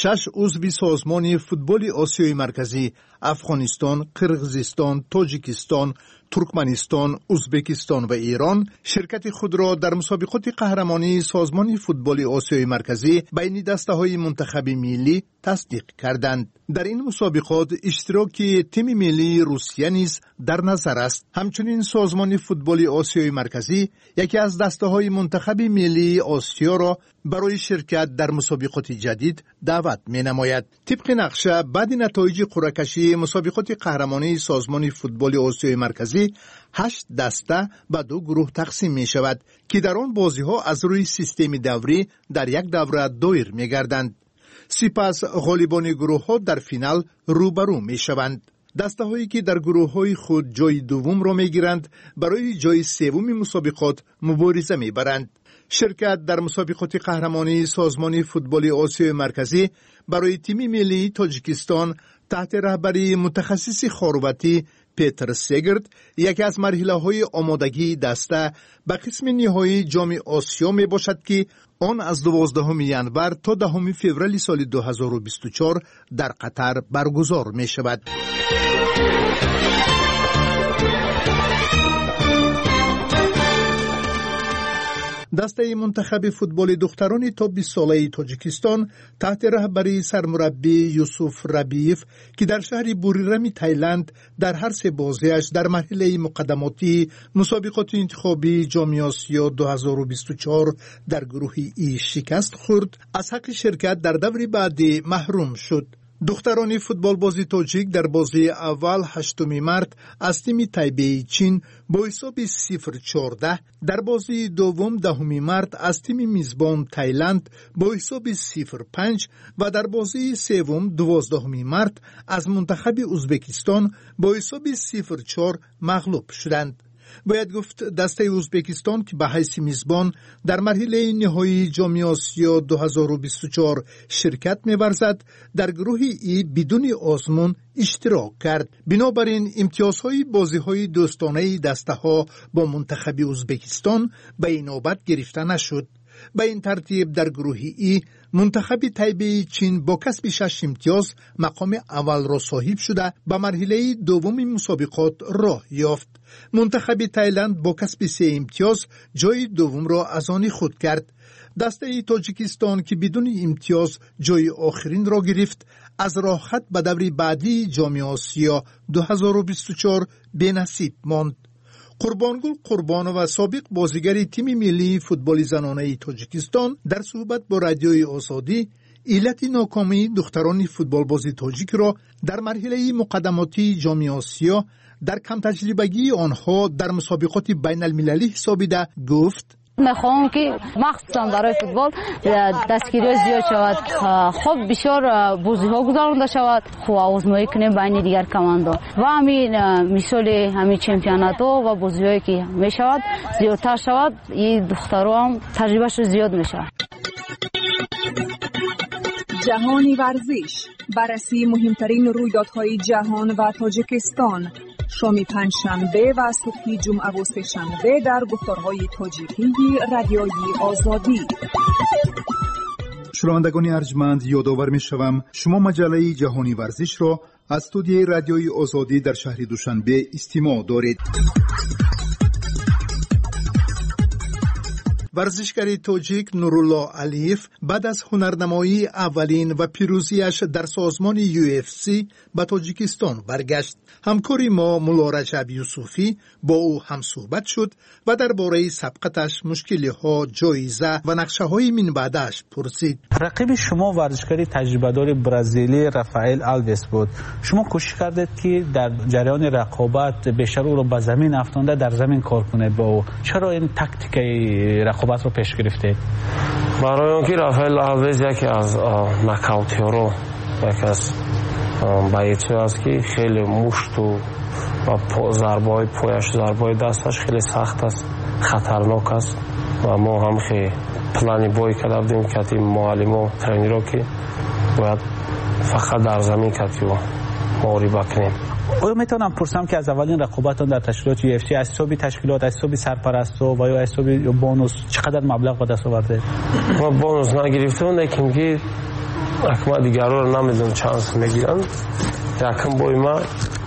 6 عضو سازمان فوتبال آسیای مرکزی افغانستان، قرقیزستان، تاجیکستان، ترکمنستان، ازبکستان و ایران شرکت خود را در مسابقات قهرمانی سازمان فوتبال آسیای مرکزی بین دسته‌های منتخب ملی تصدیق کردند. در این مسابقات اشتراک تیم ملی روسیه نیز در نظر است. همچنین سازمان فوتبال آسیای مرکزی یکی از دسته‌های منتخب ملی آسیا را برای شرکت در مسابقات جدید دعوت می‌نماید. طبق نقشه بعد نتایج قرعه‌کشی مسابقات قهرمانی سازمان فوتبال آسیای مرکزی 8 دسته به 2 گروه تقسیم می شود که در آن بازی ها از روی سیستم دوری در یک دوره دایر می گردند. سپس غالبان گروه ها در فینال روبرو می شوند. دسته هایی که در گروه های خود جای دوم را می گیرند برای جای سوم مسابقات مبارزه می برند. شرکت در مسابقات قهرمانی سازمان فوتبال آسیای مرکزی برای تیم ملی تاجیکستان تحت رهبری متخصص خاروتی پیتر سگرد یکی از مرحله‌های آمادگی دسته به قسم نهایی جام آسیا می باشد که آن از 12 ینور تا 10 فوریه سال 2024 در قطر برگزار می شود. دسته منتخب فوتبال دختران تا 20 ساله تاجیکستان تحت رهبری سرمربی یوسف ربیف که در شهر بوریرم تایلند در هر 3 بازیش در مرحله مقدماتی مسابقات انتخابی جام آسیا 2024 در گروه ای شکست خورد، از حق شرکت در دور بعدی محروم شد. دختران فوتبال بازی تاجیک در بازی اول 8 مارس از تیم تایبه چین با حساب 0-14، در بازی دوم 10 مارس از تیم میزبان تایلند با حساب 0-5 و در بازی سوم 12 مارس از منتخب ازبکستان با حساب 0-4 مغلوب شدند. باید گفت دسته ازبکستان که به حیث میزبان در مرحله نهایی جام آسیا 2024 شرکت می‌ورزد در گروه ای بدون آزمون اشتراک کرد. بنابراین امتیازهای بازی‌های دوستانه دسته‌ها با منتخب ازبکستان به این نوبت گرفته نشد. به این ترتیب در گروه ای منتخب تایبه چین با کسب 6 امتیاز مقام اول را صاحب شده به مرحله دوم مسابقات راه یافت. منتخب تایلند با کسب 3 امتیاز جای دوم را از آن خود کرد. دسته تاجیکستان که بدون امتیاز جای آخرین را گرفت از راه خط به دور بعدی جام آسیا 2024 بی‌نصیب ماند. قربانگل قربانو و سابق بازیگر تیم ملی فوتبال زنانه تاجیکستان در صحبت با رادیوی آزادی علت ناکامی دختران فوتبال بازی تاجیک را در مرحله مقدماتی جام آسیا در کم تجربگی آنها در مسابقات بین المللی حسابیده گفت: میخوام که مخصوصا برای فوتبال دستگیری زیاد شود، خب بسیار بازی ها گذرانده شود، خب آزمایی کنیم بین دیگر کماندا و همین مثال همین چمپیونات ها و بازی هایی که میشود زیادتر شود، این دخترها هم تجربهش زیاد میشود. جهانی ورزش، بررسی مهمترین رویدادهای جهان و تاجیکستان، شام پنجشنبه و صبح جمعه و سه‌شنبه در گفتارهای تاجیکی رادیوی آزادی. شنوندگان ارجمند، یادآور می‌شوم شما مجله جهانی ورزش را از استودیوی رادیوی آزادی در شهر دوشنبه استماع دارید. ورزشکار تاجیک نورالله علیف بعد از هنرنمایی اولین و پیروزیش در سازمان UFC به تاجیکستان برگشت. همکاری ما مولا رجب یوسفی با او هم صحبت شد و درباره سبقتش، مشکل‌ها، جایزه و نقشه‌های من بعدش پرسید. رقیب شما ورزشکار تجربه‌دار برزیلی رافائل آلوس بود. شما کوشش کردید که در جریان رقابت بیشتر او را به زمین افکنده، در زمین کار کنید با او. چرا این تاکتیک رقابت رو پیش گرفتید؟ برای اینکه رافائل آلوس یکی از ناکاوت‌ها، یکی از بایچه است که خیلی مشت و ضربه‌های پایش، ضربه‌های دستش خیلی سخت است، خطرناک است و ما هم خیلی پلانی بایی کردیم که معلم و ترینرها که باید فقط در زمین کتی و محاربه کنیم. آیا میتونم پرسم که از اولین رقابتان در تشکیلات UFC از حساب تشکیلات، از حساب سرپرستو و یا از حساب بونوس چقدر مبلغ به دست آورده؟ ما بونوس نگرفتیم، لیکن که акма дигарро намедонам чанд мегиранд. Якам бои ма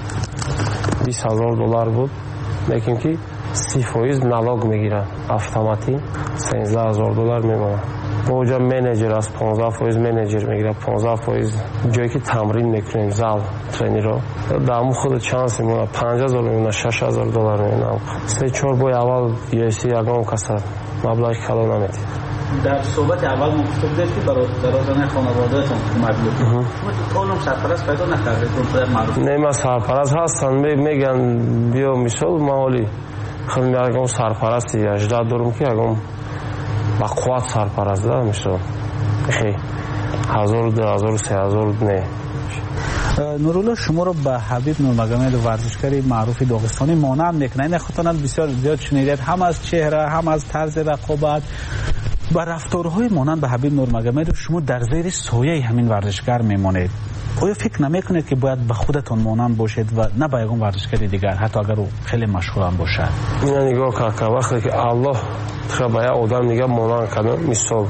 $20,000 буд, лекин ки 30% налог мегиранд автоматӣ $13,000 мемонад. боҷа менеҷер аст 15% менеҷер мегирад, 15% ҷое ки тамрин мекунем зал тренерро даъму худ чанс мемонад $5,000 мемонад $6,000 мемонад. 3-4 бои аввал UFC ягон каса маблағи кало наметид. در صحبت اول گفتید که برای درآمد خانواده‌تون کمک می‌کنه. شما تو سرپرست پیدا نکردید اون معروف؟ نه ما سرپرست هستن میگن بیا مثال مالی خیلی میگم سرپرستی 18 دورم که اگم با قوت سرپرست ده مثال خیلی 1000 2000 3000 نه. نورالله شما رو به حبیب نورمگامدov ورزشکار معروف داغستانی مانع میکنه. این خاطرات بسیار زیاد شنیدید، هم از چهره هم از طرز رقابت با رفتارهای مانند به حبیب نورمگامدov شما در زیر سایه همین ورزشکار میمانید. آیا فکر نمیکنید که باید به خودتون مانند باشید و نه به یگان ورزشکار دیگر حتی اگر او خیلی مشهور هم باشد؟ من نگاه که وقتی که الله به یک آدم میگه مانند کنه مثال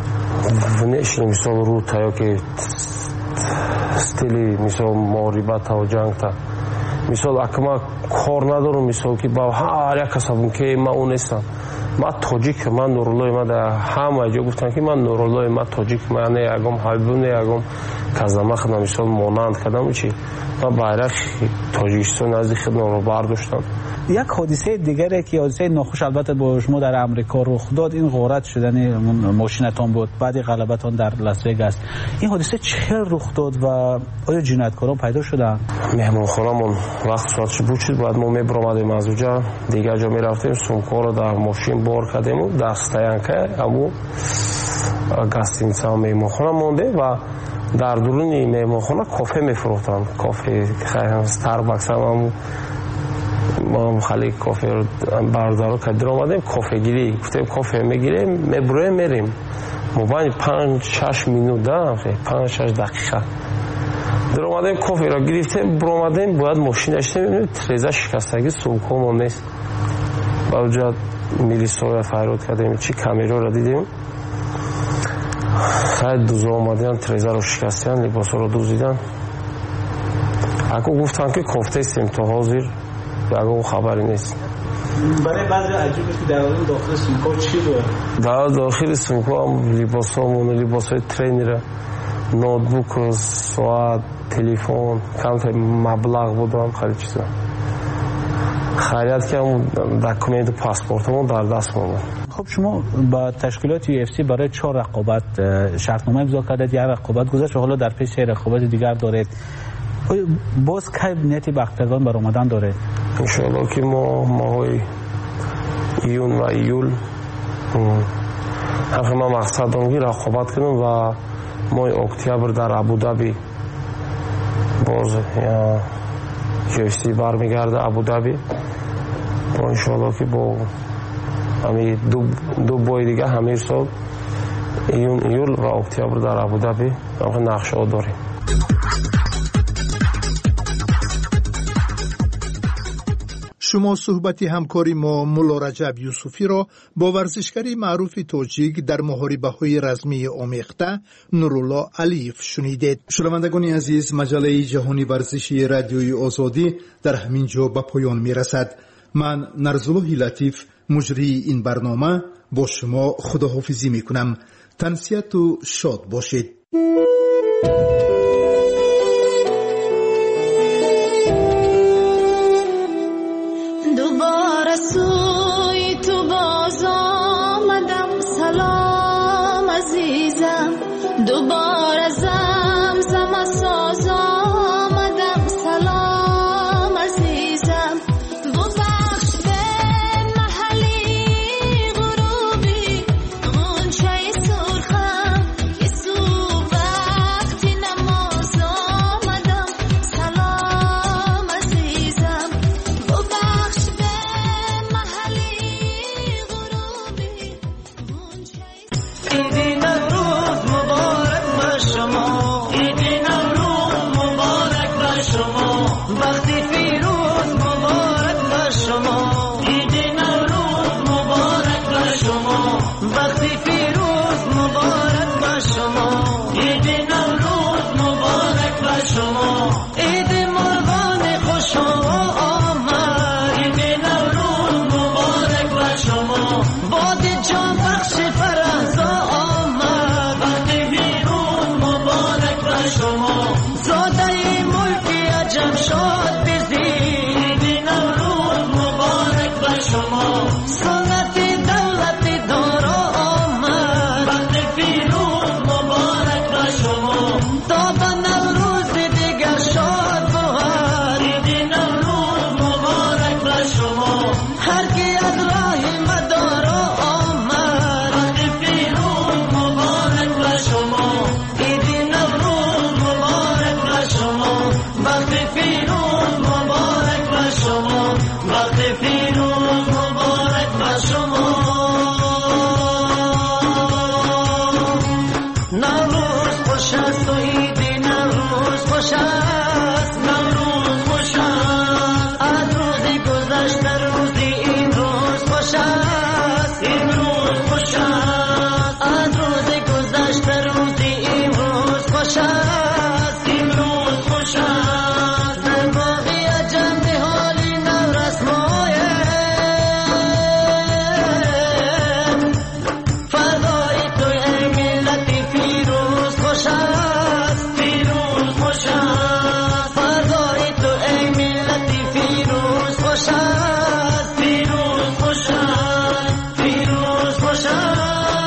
نشین مثال رو تا که استیلی مثال محاربت و جنگ تا مثال اکما کار ندارم مثال که با هر یک کسبم که من اون نیستم. ما تاجیک من نورالله ما در همه جا گفتن که من نورالله ما تاجیک من یگم حبیب یگم کازمخ مثال مانند کردم چی ما bayrak تاجیکستان از خدمت رو برداشتم. یک حادثه دیگری که حادثه ناخوش البته با شما در امریکا رخ داد این غارت شدن ماشینتون بود بعد غلبتون در لاس وگاس. این حادثه چه رخ داد و آیا جنایتکاران پیدا شدن؟ مهمانخانه‌مون وقت ساعتش بود شد بعد ما میبرامدیم از اونجا دیگه جا میرفتیم سومکا رو در ماشین بار کردیم و در استاینکه امو گاستینیца مهمانخانه مونده و در درون مهمانخانه کافه میفروختن. کافه استارباکس هم ما خالی کافه رو بردارو کردیم اومدیم کافه گیری گفتیم کافه میگیریم میبریم میریم موبایل 5-6 minut دارم 5-6 دقیقه در اومدیم کافه رو گرفتیم برآمدیم باید ماشین داشتیم تریزه شکستگی سومکمون نیست با اونجا میلیسا فریاد کردیم چی کامیرا رو دیدیم خیلی دوزا اومدن تریزه رو شکستن لباس رو دوزیدن اگه گفتن که کافته استیم تا حاضر اگه خبری نیست. برای بعضی عجیبه که در داخل سومکا چی بود؟ در داخل سومکا هم لباسامون لباسای ترینر نوتبوک ساعت تلفن کم مبلغ بودم خیلی چیزا خرید کردم دکومنت و پاسپورتمون در دست بود. خب شما با تشکیلات UFC برای 4 رقابت شرطنامه امضا کردید، یک رقابت گذشت و حالا در پیش رقابت دیگر دارید. باز کی نیتی به اقتدام بر اومدن داره؟ انشاءالله که ما ماهای ایون و ایول ما مقصد دارم که رقابت کنیم و ماه اکتبر در ابودابی باز UFC برمیگرده ابودابی و انشاءالله که با همین دو بای دیگه همین سال ایون ایول و اکتبر در ابودابی نقشه ها داریم. شما صحبتی همکاری ما مولا رجب یوسفی را با ورزشکاری معروف تاجیک در محاربه‌های رزمی آمیخته نورالله علیف شنیدید. شنوندگان عزیز، مجله جهانی ورزشی رادیوی آزادی در همین جا به پایان میرسد. من نرزالله لطیف مجری این برنامه با شما خداحافظی میکنم. تنسیت و شاد باشید. سوی تو باز آمدم سلام عزیزم دوباره زمزم ساز آمدم سلام عزیزم ببخش به محلی غروبی غنچه سرخم که سو تا به نوروز دیگر شاد بود. عید نوروز مبارک بر شما، هر کی از راه مدارا آمد. وقت پیروز مبارک بر شما، عید نوروز مبارک بر شما. وقت پیروز مبارک بر شما، وقت پیروز مبارک بر شما. نوروز خوش است و عید نوروز خوش است. نوروز خوش است، از روزی گذشته روزی این روز خوش است. این روز خوش است، از روزی گذشته روزی این روز خوش است. این روز خوش است، در باقی عجم به حالی نورسمایه. فردای توی ای ملتی پیروز خوش است. پیروز خوش است، فردای تو ای ملتی پیروز خوش است. پیروز خوش است، پیروز خوش است.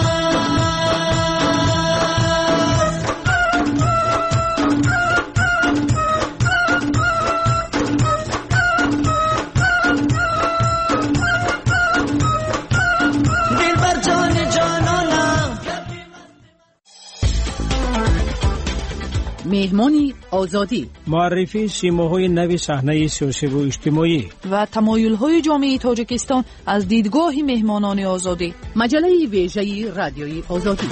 دلبر جان جانانم. مهمانی آزادی، معرفی سیماهای نوی صحنه سیاسی و اجتماعی و تمایل‌های جامعه تاجیکستان از دیدگاه مهمانان آزادی. مجله ویژه رادیوی آزادی.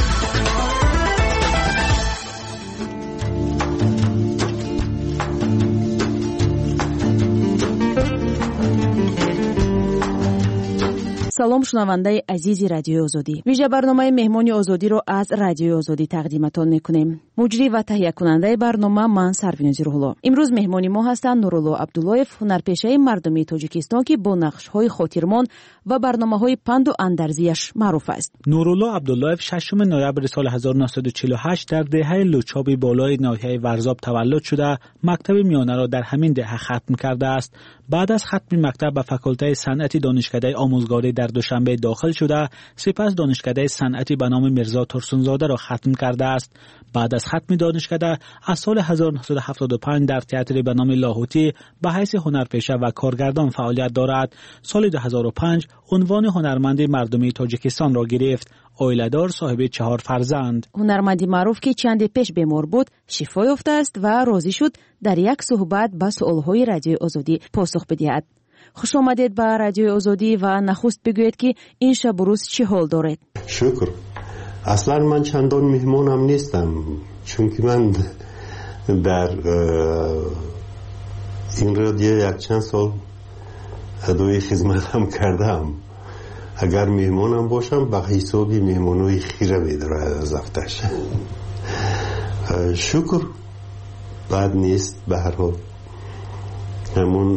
салом шунавандаи азизи радиои озодӣ. вижа барномаи меҳмони озодиро аз радиои озодӣ тақдиматон мекунем. муҷрӣ ва таҳиякунандаи барнома ман Сарвинози Рӯҳулло. имрӯз меҳмони мо ҳастанд Нурулло Абдуллоев, ҳунарпешаи мардумии Тоҷикистон ки бо нақшҳои хотирмон ва барномаҳои панду андарзияш маъруф аст. Нурулло Абдуллоев 6 ноябри соли 1948 дар деҳаи Лучоби болои ноҳияи Варзоб таваллуд шуда, мактаби миёнаро дар ҳамин деҳа хатм кардааст. баъд аз хатми мактаб ба факултаи санъати донишкадаи омӯзгорӣ дар Душанбе дохил шуда, сипас донишкадаи санъати ба номи Мирзо Турсунзодаро хатм кардааст. баъд аз хатми донишкада аз соли 1975 дар театри ба номи Лоҳутӣ ба ҳайси ҳунарпеша ва коргардон фаъолият дорад. соли 2005 унвони ҳунарманди мардумии Тоҷикистонро гирифт. оиладор, соҳиби 4 фарзанд. ҳунарманди маъруф ки чанде пеш бемор буд, шифо ёфтааст ва розӣ шуд дар як суҳбат ба суолҳои радиои озодӣ посух бидиҳад. хуш омадед ба радиои озодӣ ва нахуст бигӯед ки ин шабу рӯз чӣ ҳол доред? шукр. аслан ман чандон меҳмонам нестам, чунки ман дар ин радио якчанд сол адои хизматам кардам. агар меҳмонам бошам ба ҳисоби меҳмонои хира медорад аз афташ. шукр, бад нест. ба ҳар ҳол ҳамон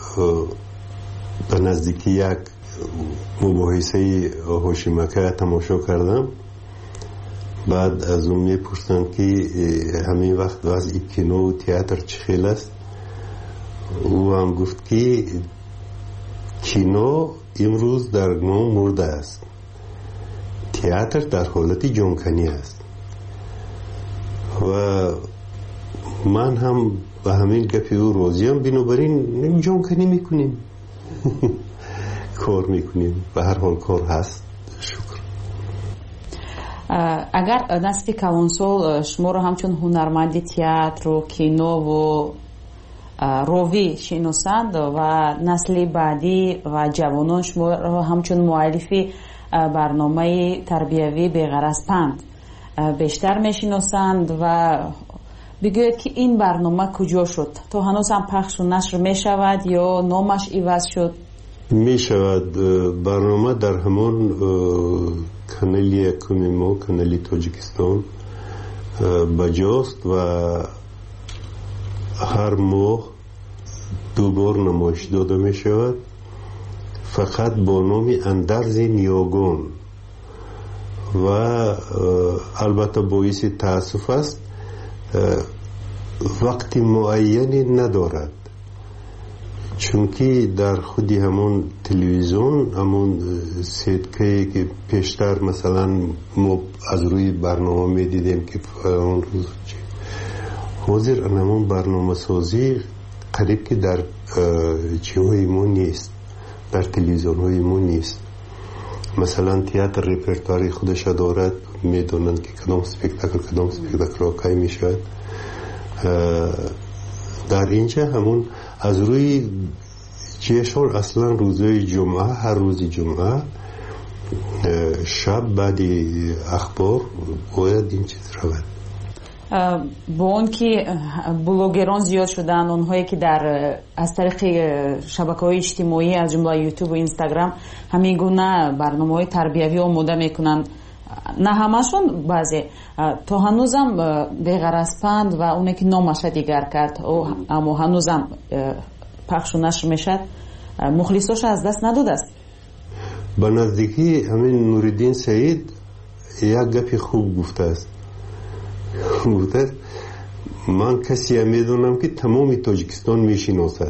ба наздики як мубоҳисаи ҳошимака тамошо кардам. баъд аз он мепурсанд ки ҳамин вақт вазъи кинову театр чӣ хел аст. ӯ ҳам гуфт ки кино имрӯз дар ном мурда аст, театр дар ҳолати ҷонканӣ аст. ва ман ҳам ба ҳамин гапи ӯ розиам. бинобар ин ҷонканӣ мекунем, кор мекунем. ба ҳар ҳол кор ҳаст. шукр. агар насби калонсол шуморо ҳамчун ҳунарманди театру кинову ровӣ шиносанд ва насли баъдӣ ва ҷавонон шуморо ҳамчун муаллифи барномаи тарбиявӣ беғараз панд бештар мешиносанд ва бигӯед ки ин барнома куҷо шуд? то ҳанӯз ҳам пахшу нашр мешавад ё номаш иваз шуд? мешавад. барнома дар ҳамон канали якуми мо, канали Тоҷикистон баҷост ва ҳар моҳ 2 бор намоиш дода мешавад, фақат бо номи Андарзи Ниёгон. ва албатта боиси таассуф аст, вақти муайяне надорад, чунки дар худи ҳамон телевизион, ҳамон сеткае ки пештар масалан мо аз рӯи барнома медидем ки حاضر انمون برنامه سازی قریب که در چیهای ما نیست، در تلویزیون های ما نیست. مثلا تئاتر رپرتواری خودش دارد، میدونن که کدام سپکتاکل کی میشود. در اینجا همون از روی جشن اصلا روزهای جمعه، هر روز جمعه شب بعد اخبار باید این چیز رود. با اون که بلوگران زیاد شدن، اونهایی که در از طریق شبکه‌های اجتماعی از جمله یوتیوب و اینستاگرام همین گونه برنامه‌های تربیوی آماده میکنن، نه همشون، بعضی تا هنوزم بغرض‌پند و اونی که نامش دیگر کرد اما هنوزم پخش و نشر میشد، مخلصاش از دست نداده است. به نزدیکی همین نوردین سعید یک گپی خوب گفته است. گفته من کسی میدونم که تمام تاجیکستان میشناسد.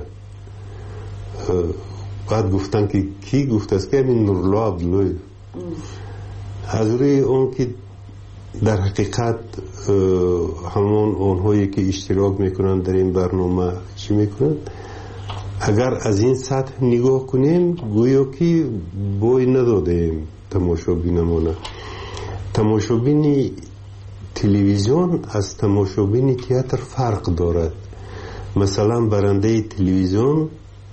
بعد گفتن که کی؟ گفته است که همین نورالله عبدالله. از روی اون که در حقیقت همون اونهایی که اشتراک میکنن در این برنامه چی میکنن، اگر از این سطح نگاه کنیم گویا که بوی ندادیم تماشابینمونه. تماشابین تلویزیون از تماشابین تئاتر فرق دارد. مثلا برنده تلویزیون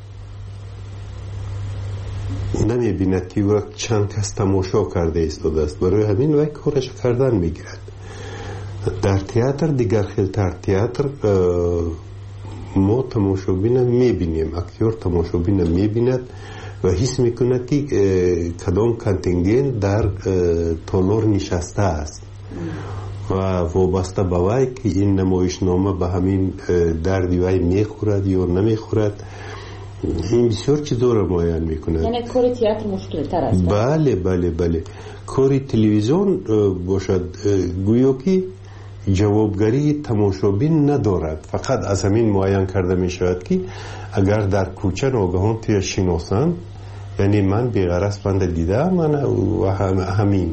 نمیبیند که وقت چند کس تماشا کرده ایستاده است، برای همین وقت کارش کردن میگیرد. در تئاتر دیگر خیلتر، تئاتر ما تماشابین میبینیم، اکتور تماشابین میبیند و حس میکند که کدام کانتینگنت در تالار نشسته است و وابسته به وی که این نمایشنامه به همین دردی وی میخورد یا نمیخورد. این بسیار چیزا را معین میکند. یعنی کار تئاتر مشکل تر است. بله. کار تلویزیون باشد گویا که جوابگری تماشابین ندارد، فقط از همین معین کرده می شود که اگر در کوچه ناگهان توی شناسن، یعنی من بی‌غرض بنده دیده من و همین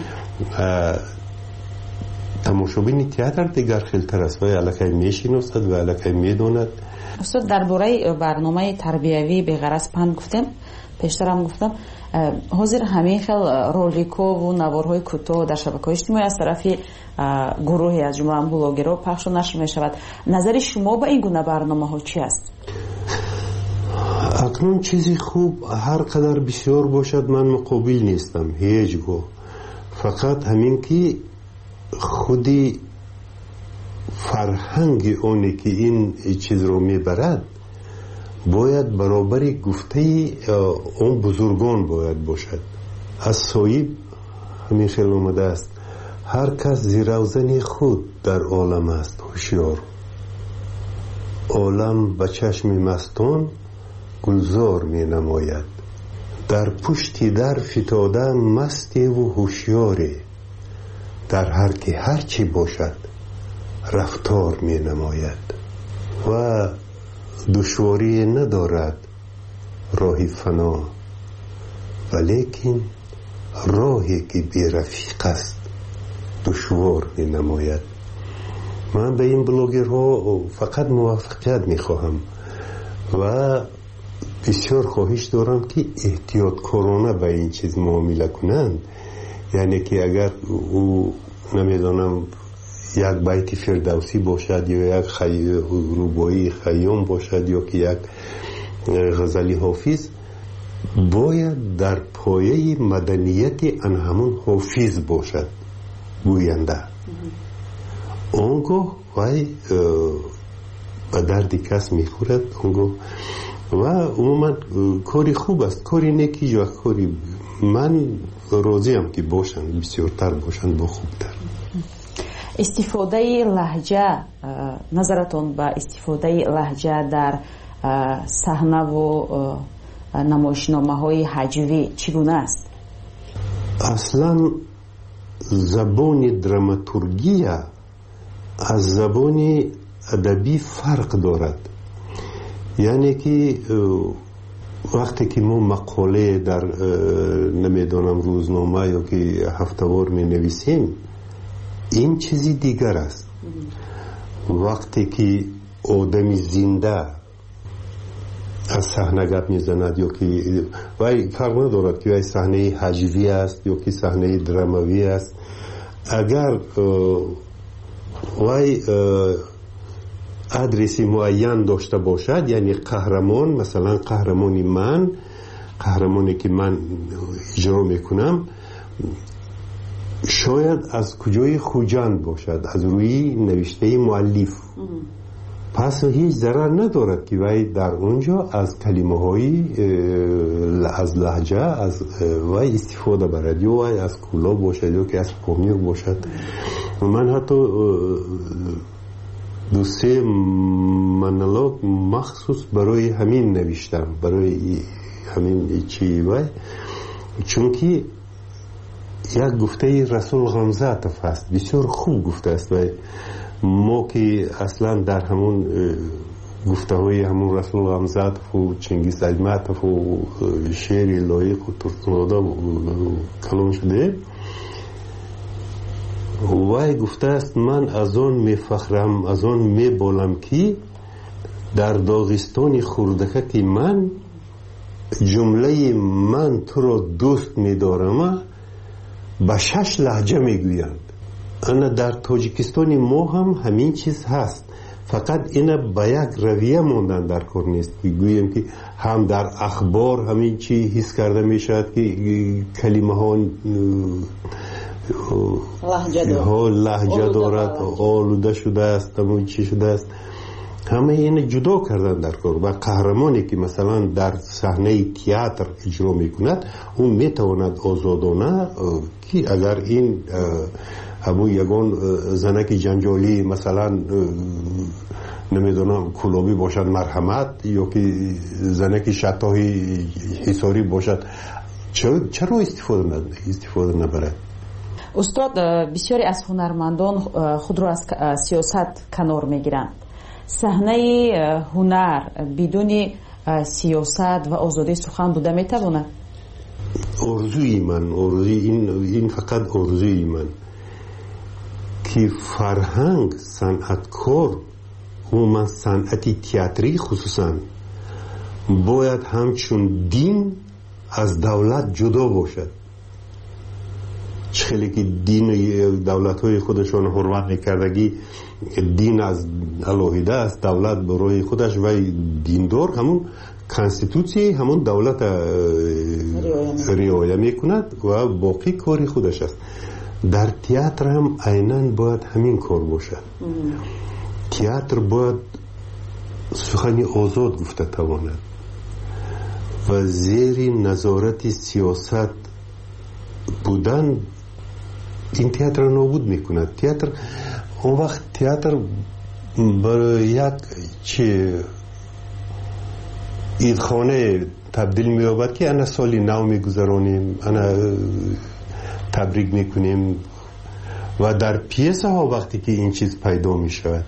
تماشابین تئاتر دیگر خیلتر است و الکی می شناسد و الکی می داند. استاد درباره برنامه تربیوی بی‌غرض پند گفتم، پیشتر هم گفتم حاضر همین خیل رولیکو و نوارهای کوتاه در شبکه‌های اجتماعی از طرف گروهی از جمله بلاگرها پخش و نشر می شود. نظر شما به این گونه برنامه ها چی است؟ اکنون چیزی خوب هر قدر بسیار باشد من مقابل نیستم هیچ گو، فقط همین که خودی فرهنگ اونی که این چیز رو میبرد باید برابری گفته اون بزرگان باید باشد. از صایب همین خیلی اومده است هر کس زیروزن خود در عالم است هوشیار، عالم به چشم مستان گلزار می نماید، در پشتی در فتاده مستی و هوشیاری، در هر که هر چی باشد رفتار می نماید و دشواری ندارد راهی فنا، ولیکن راهی که بی رفیق است دشوار می نماید. من به این بلاگرها فقط موفقیت می خواهم و بسیار خواهش دارم که احتیاط کارانه به این چیز معامله کنند. یعنی که اگر او نمیدانم یک بیت فردوسی باشد یا یک رباعی خیام باشد یا که یک غزلی حافظ، باید در پایه مدنیت ان همون حافظ باشد گوینده. اونگاه وای به دردی کس میخورد اونگاه و عموما کاری خوب است، کاری نیکی یا کاری من راضیم که باشند، بسیارتر باشند با خوبتر. استفاده لهجه، نظرتون به استفاده لهجه در صحنه و نمایشنامه های هجوی چگونه است؟ اصلا زبان دراماتورگی از زبان ادبی فرق دارد. یعنی که وقتی که ما مقاله در نمیدانم روزنامه یا که هفتهوار می نویسیم این چیزی دیگر است، وقتی که آدمی زنده از صحنه گپ میزند یا که وای کار ندارد که وای صحنه هجوی است یا که صحنه دراموی است، اگر وای ادرسی معین داشته باشد، یعنی قهرمان، مثلا قهرمانی من، قهرمانی که من اجرا میکنم شاید از کجای خوجند باشد، از روی نوشته مؤلف، پس هیچ ضرر ندارد که وای در اونجا از کلمه های از لهجه از وای استفاده برد، یا وای از کولا باشد یا که از پامیر باشد. من حتی 2-3 مونولوگ مخصوص برای همین نوشتم، برای همین چی وای، چون که یک گفته رسول غمزاتف هست، بسیار خوب گفته است و ما که اصلا در همون گفته های همون رسول غمزاتف و چنگیز اجمعتف و شعر لایق و ترکمادا کلام شده، وای گفته است من از آن میفخرم، از آن میبالم که در داغستان خوردکه که من جمله من تو را دوست میدارم به 6 لهجه میگویند. انا در تاجیکستان ما هم همین چیز هست، فقط اینا به یک رویه موندن در کار نیست که گوییم که هم در اخبار همین چی حس کرده میشد که کلمه ها لهجه دارد، آلوده شده است، همون چی شده است، همه این جدا کردن در کار. و قهرمانی که مثلا در صحنه تئاتر اجرا میکند اون میتواند آزادانه که اگر این همون یگان زنک جنجالی مثلا نمیدونم کلابی باشد مرحمت، یا که زنک شتاهی حساری باشد، چرا استفاده نبرد؟ استاد، بسیاری از هنرمندان خود را از سیاست کنار میگیرند. صحنه هنر بدون سیاست و آزادی سخن بوده میتواند؟ آرزوی من، این فقط آرزوی من که فرهنگ، صنعتکار و من صنعتی تئاتری خصوصا باید همچون دین از دولت جدا باشد. خیلی که دین دولت های خودشان حرمت میکردگی دین از الهیده است، دولت برای خودش و دیندار همون کانستیتوسی همون دولت رعایت میکند و باقی کاری خودش است. در تئاتر هم عیناً باید همین کار باشد. تئاتر باید سخنی آزاد گفته تواند و زیر نظارت سیاست بودن این تئاتر نابود میکند. تئاتر اون وقت تئاتر برای یک چه ایدخانه تبدیل می‌یابد که انا سالی نو میگذرانیم، انا تبریک میکنیم و در پیسه ها وقتی که این چیز پیدا میشود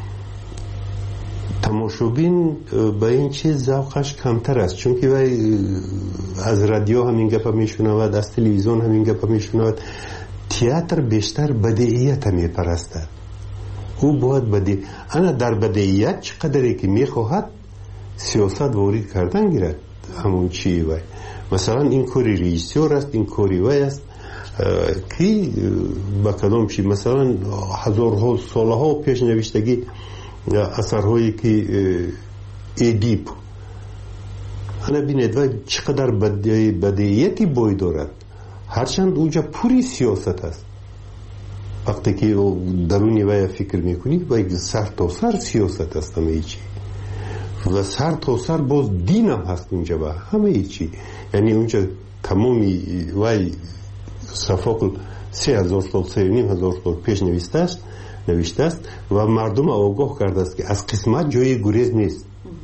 تماشابین به این چیز ذوقش کمتر است، چون که از رادیو همین گپا میشنود، از تلویزیون همین گپا میشنود. تئاتر بیشتر بدیعیت میپرستد، او باید بدیع، انا در بدیعیت چقدری که میخواهد سیاست وارد کردن گیرد. همون چی وای مثلا این کاری رئیسیور است، این کاری وای است که با کدام چی مثلا هزارها سالها پیش نوشتگی اثرهایی که ادیپ انا بینید وای چقدر بدیعیتی بای دارد، هرچند اونجا پوری سیاست است. وقتی که درونی وای فکر میکنید وای سر تا سر سیاست است همه چی و سر تا سر باز دین هم هست اونجا با همه چی. یعنی اونجا تمامی وای صفاقل 3000 سال 3500 سال پیش نوشته است و مردم آگاه کرده است که از قسمت جای گریز نیست.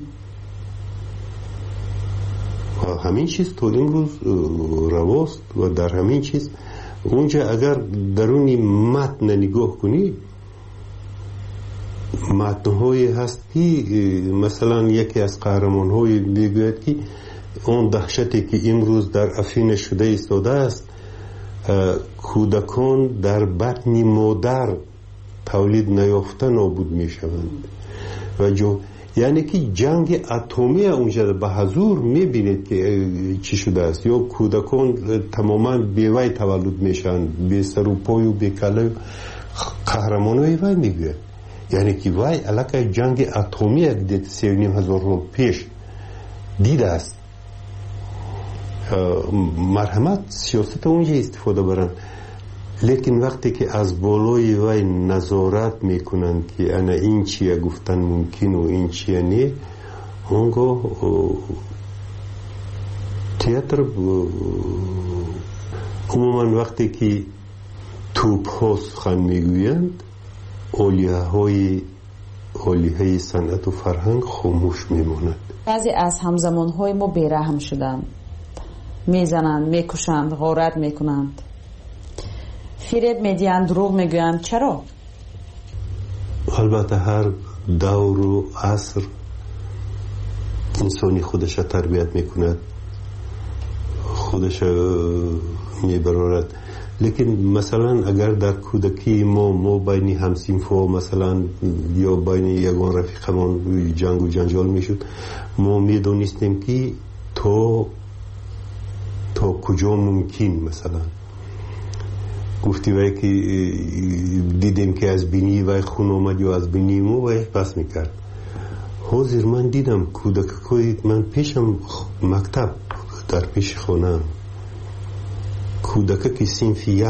و همین چیز تا امروز رواست و در همین چیز اونجا اگر درونی متن نگاه کنی متن‌هایی هست که مثلا یکی از قهرمان‌های میگوید که اون دهشتی که امروز در افین شده ایستاده است کودکان در بطن مادر تولید نیافته نابود میشوند و یعنی که جنگ اتمی اونجا به حضور میبینید که چی شده است. یا کودکان تماما بیوی تولد میشن، بی سر و پای و بی کله. قهرمانای وی میگه یعنی که وی علاقه جنگ اتمی 3,500 سال پیش دیده است. مرحمت سیاست اونجا استفاده برن، لیکن وقتی که از بالای وی نظارت میکنند که انا این چیه گفتن ممکن و این چیه نه، اونگاه تئاتر عموما وقتی که توپ ها سخن میگویند اولیه صنعت و فرهنگ خاموش میماند. بعضی از همزمان های ما بیرحم شدند، میزنند، میکشند، غارت میکنند، فریب میدیند، دروغ میگویند. چرا؟ البته هر دور و عصر انسانی خودش تربیت میکند، خودش میبرارد. لیکن مثلا اگر در کودکی ما بین همسینفا مثلا یا بین یگان رفیقمان جنگ و جنجال میشد، ما میدونستیم که تا کجا ممکن مثلا گفتی وای که دیدیم که از بینی وای خون اومد یا از بینی مو وای پس میکرد. حاضر من دیدم کودکای من پیشم مکتب در پیش خونم کودک که صنف یک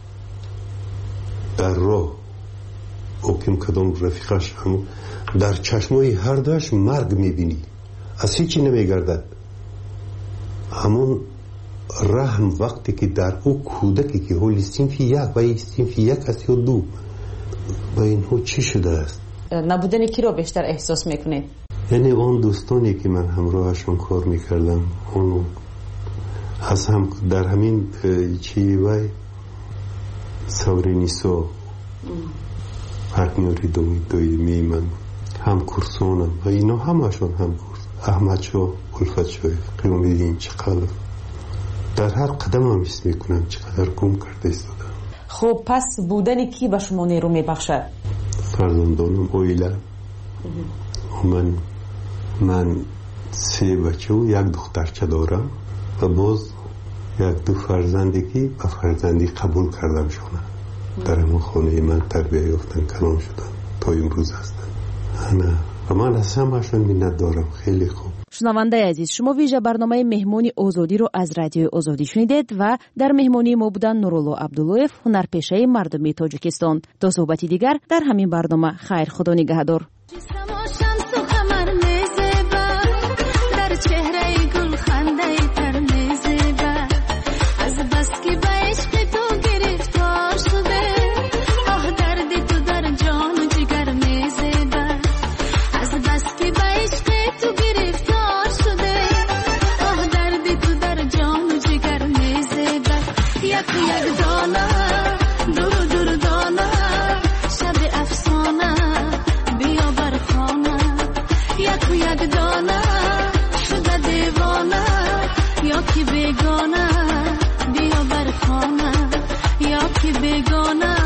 در راه اوکیم کدام رفیقش هم در چشمای هر دوش مرگ میبینی، از هیچی نمیگردد. همون رحم وقتی که در او کودکی که حالی صنف یک و صنف یک است یا دو و اینها چی شده است؟ نبودن کی رو بیشتر احساس میکنید؟ یعنی اون دوستانی که من همراهشون کار میکردم، اون از هم در همین چی وای سورینیسو پارتنری دوی میمن هم کورسونم و اینا همشون هم کورس احمد شو الفت شوی قیام دیدین چقدر در هر قدم هم حس میکنم چقدر گم کرده ایستادم. خب پس بودن کی به شما نیرو میبخشد؟ فرزندانم اویلا من 3 بچه و 1 دخترچه دارم و باز 1-2 فرزندی که به فرزندی قبول کردم شونه در همون خانه من تربیه یافتن کلام شدن تا امروز هستن و من از همشون منت دارم. خیلی خوب. شنونده عزیز، شما ویژه برنامه مهمانی آزادی رو از رادیو آزادی شنیدید و در مهمانی ما بودن نورالله عبداللهیف، هنرپیشه مردمی تاجیکستان. تا صحبتی دیگر در همین برنامه. خیر، خدا نگهدار. یا که بگانه بیا بر خانه، یا که بگانه